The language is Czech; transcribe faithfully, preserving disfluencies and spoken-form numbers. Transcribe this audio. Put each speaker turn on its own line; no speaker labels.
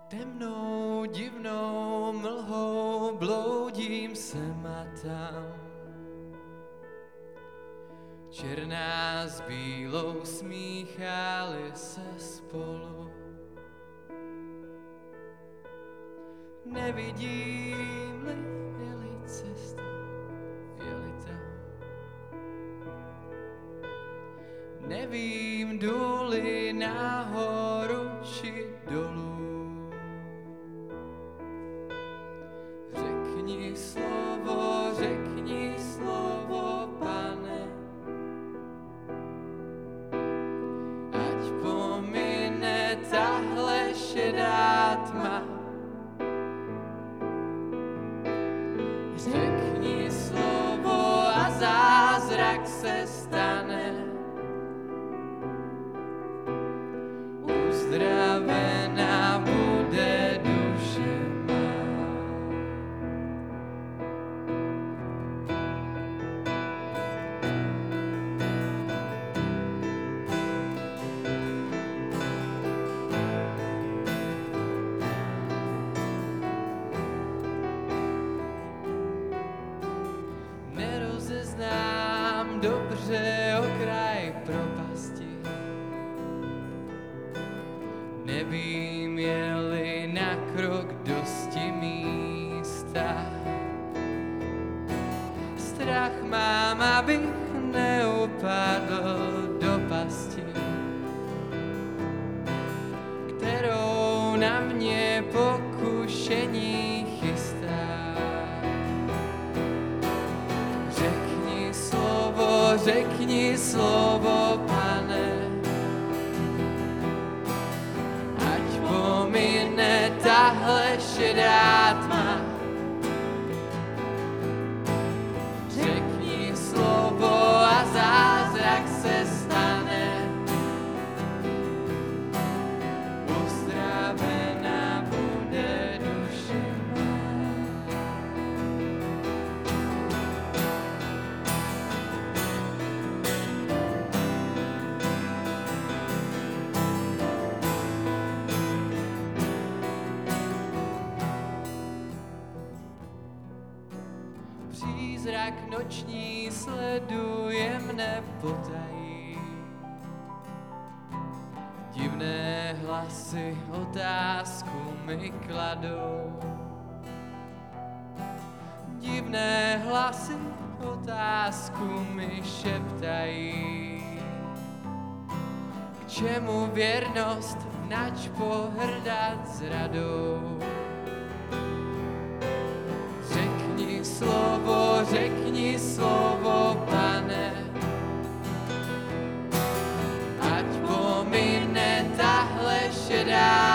Temnou divnou mlhou bloudím sem a tam. Černá s bílou smíchali se spolu. Nevidím-li, je-li cesta, je-li tam. Nevím, jdu-li nahoru či dolů. Řekni slovo, řekni slovo, Pane, ať pomine tahle šedá tma. Řekni slovo a zázrak se stane. Uzdravená bude duše má. Nerozeznám dobře okraj propasti. Nevím, je-li na krok dosti místa. Strach mám, abych neupadl do pasti, kterou na mě pokušení chystá. Řekni slovo, řekni slovo, Pane, pomine tahle šedá tma. Řekni slovo a zázrak se stane. Uzdravená bude duše má. Přízrak noční sleduje mne potají. Divné hlasy otázku mi kladou. Divné hlasy otázku mi šeptají. K čemu věrnost, nač pohrdat zradou? Řekni slovo, řekni slovo, Pane, ať pomine tahle šedá